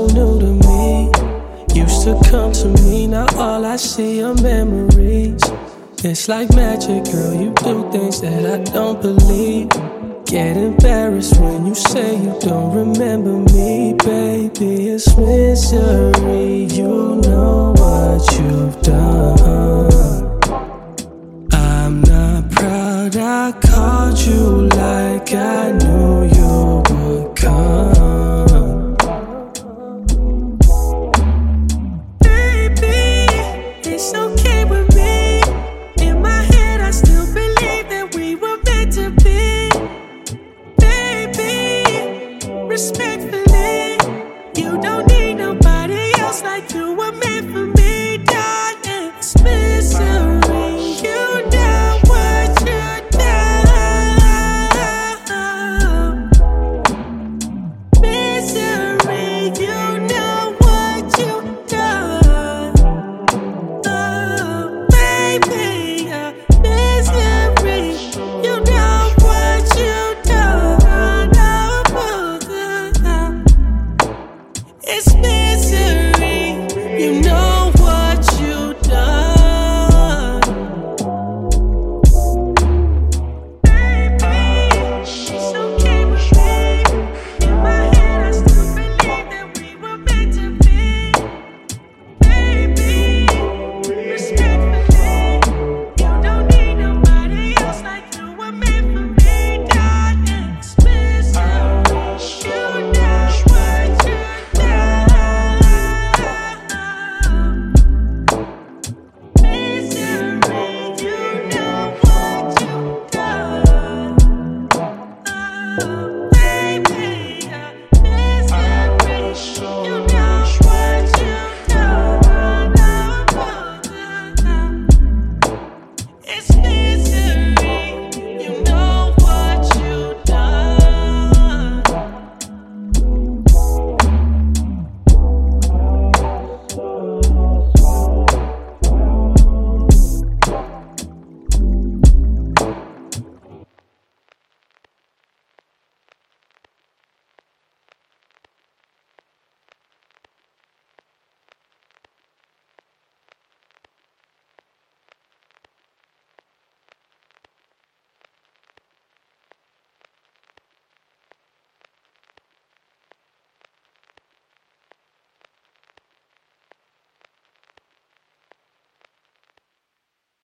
so new to me. Used to come to me, now all I see are memories. It's like magic, girl, you do things that I don't believe. Get embarrassed when you say you don't remember me, baby. It's misery, you know what you've done. I'm not proud I called you like I knew you would come. Baby, it's okay with me. In my head I still believe that we were meant to be. Baby, respectfully, you don't need nobody else like you were meant for me, darling. It's misery, you know what you've done. Misery, you know what you've done. Oh, baby, misery, you know what you've done. Oh, it's misery, you know.